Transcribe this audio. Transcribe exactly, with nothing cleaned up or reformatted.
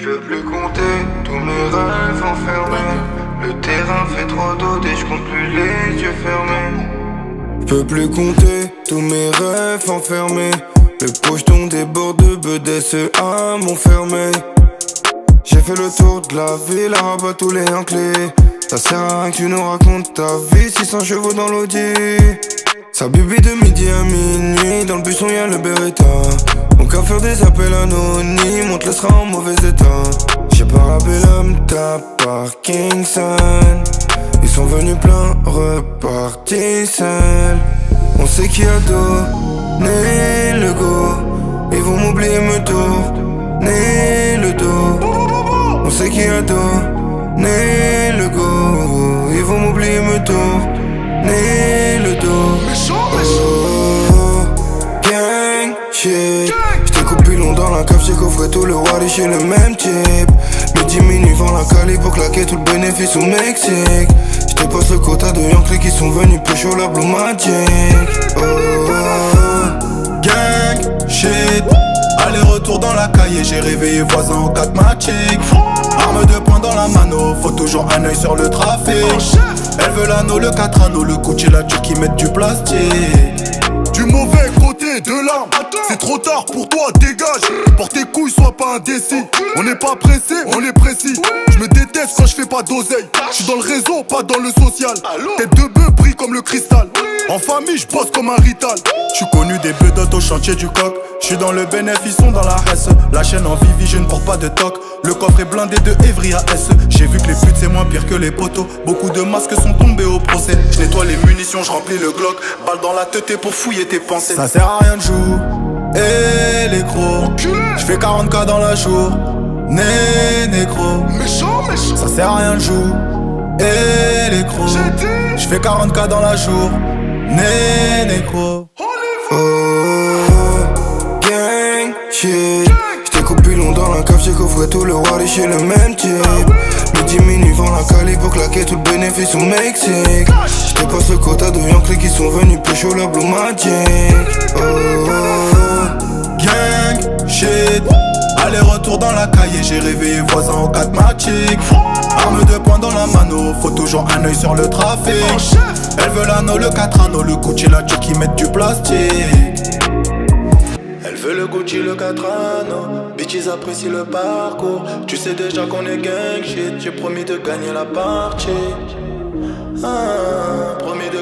peux plus compter tous mes rêves enfermés. Le terrain fait trop d'eau et je compte plus les yeux fermés. Je peux plus compter tous mes rêves enfermés. Le pocheton déborde de B D S A m'ont fermé. J'ai fait le tour de la ville, à rabat tous les enclés. Ça sert à rien que tu nous racontes ta vie, six cents chevaux dans l'Audi. Ça bibi de midi à minuit, dans le buisson y'a le Beretta. On qu'à faire des appels anonymes, on te laissera en mauvais état. J'ai pas rappelé l'homme, t'as Parkinson. Ils sont venus plein, repartis seuls. On sait qui a donné le go. Ils vont m'oublier, me tourner le dos. On sait qui a donné le go. Ils vont m'oublier, me tourner le dos. Oh, gang shit. J't'ai coupé long dans la cave, j'ai coffré tout le wadi chez le même type. Midi minuit vend la cali pour claquer tout le bénéfice au Mexique. J'te passe le quota de Yankee qui sont venus plus chaud la Blue Magic. Oh, gang shit. Aller-retour dans la cahier, j'ai réveillé voisin en quatre matic. Arme de poing dans la mano, faut toujours un œil sur le trafic. Elle veut l'anneau, le quatre anneaux, le Gucci, la Turquie mettent du plastique. Du mauvais côté de l'arme, c'est trop tard pour toi, dégage. Porte tes couilles, sois pas indécis. On n'est pas pressé, on est précis. Je me déteste quand je fais pas d'oseille. Je suis dans le réseau, pas dans le social. Tête de bœuf brille comme le cristal. En famille, je bosse comme un rital. Je suis connu des bedottes au chantier du coq. Je suis dans le bénéfice, ils sont dans la reste. La chaîne en Vivi, je ne porte pas de toc. Le coffre est blindé de Evry A S. J'ai vu que les putes c'est moins pire que les poteaux. Beaucoup de masques sont tombés au procès. Je nettoie les munitions, je remplis le Glock. Balle dans la tête pour fouiller tes pensées. Ça sert à rien de jouer. Eh les gros, je fais quarante K dans la jour. Né négro, Méchant, méchant. ça sert à rien de jouer. Eh les gros, je fais quarante K dans la jour. Né négro. oh, gang shit. J't'ai coupé long dans la cave, j'ai coffré tout le wadi chez le même type. Midi minuit vend la cali pour claquer tout le bénéfice au Mexique. J'te passe le quota de Yankee qui sont venus plus chaud la Blue Magic. Oh, gang shit. Aller-retour dans la cahier, j'ai réveillé voisin en quatre matic. Arme de poing dans la mano, faut toujours un œil sur le trafic. Elle veut l'anneau, le quatre anneaux, le Gucci, la Turquie mettent du plastique. Elle veut le Gucci, le quatre anneaux, bitches apprécient le parcours. Tu sais déjà qu'on est gang shit, j'ai promis de gagner la partie. Ah, promis de